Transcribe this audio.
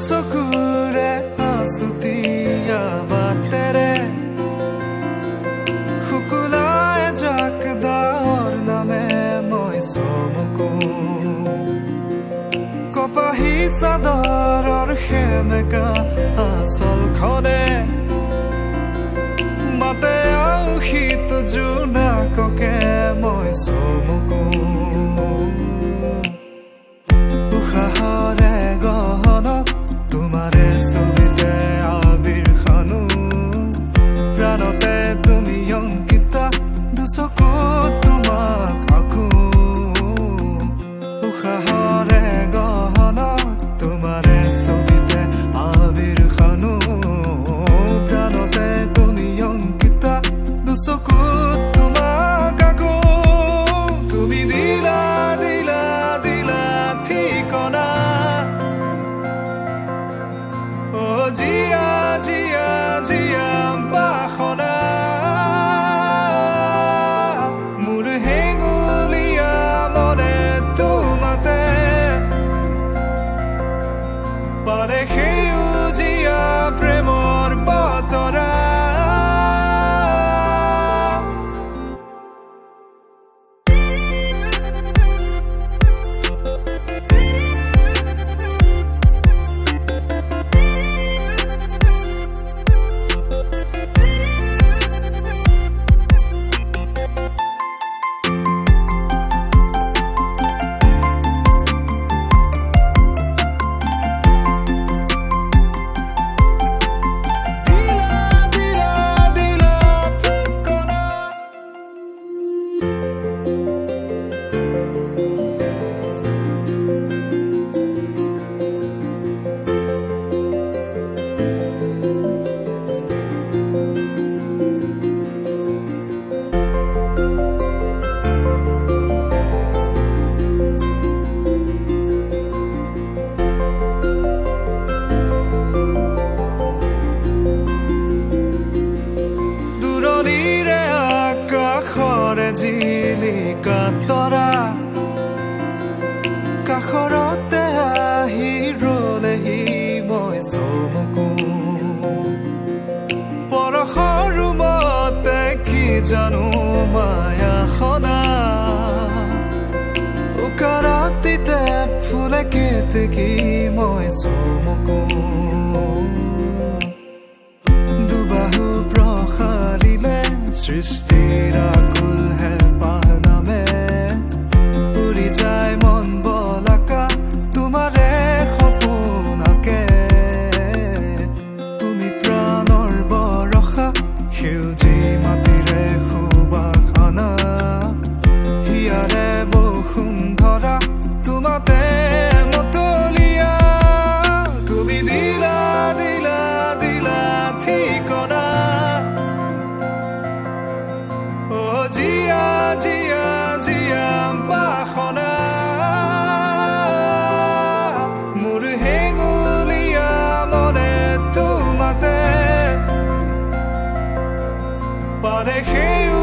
চকুৰে আছুতীয়া বাটেৰে শুকুলাই জাক দাৱৰ নামে মই চমকো কপাহী চাদৰৰ সেমেকা আচলখনে মাতে আউসীত জোনাককে মই চমকো উশাহৰে গহন তোমাৰে ছবিতে আবিৰ খানো প্ৰাণতে তুমি অংকিতা দুচকুত তোমাক আঁকো উশাহৰে গহন তোমাৰে ছবিতে আবিৰ খানো প্ৰাণতে তুমি অংকিতা দুচকুত তোমাক আঁকো তুমি দিলা দিলা দিলা ঠিকনা অ জিয়া জিয়া জিয়া বাসনা মোৰ হেঙুলীয়া মনে তোমাতে পাৰে সেউজীয়া প্ৰেমৰ বতৰা জিলিকা তৰা কাষৰতে আহি ৰলেহি মই চমকো পৰশৰ ৰুমতে কি জানো মায়াখনা উকাৰাতিতে ফুলে কেতেকী মই চমকো দুবাহু প্ৰসাৰিলে সৃষ্টিৰ আকুল হেঁপাহ নামে উৰি যায় মন বলাকা তোমাৰে সপোনকে তুমি প্ৰাণৰ বৰষা সেউজী মাটিৰে সুবাসনা হিয়াৰে বসুন্ধৰা তোমাতে মতলীয়া তুমি দিলা দিলা দিলা ঠিকনা অ জিয়া জিয়া জিয়া বাসনা মোৰ হেঙুলীয়া মনে তোমাতে পাৰে সেউ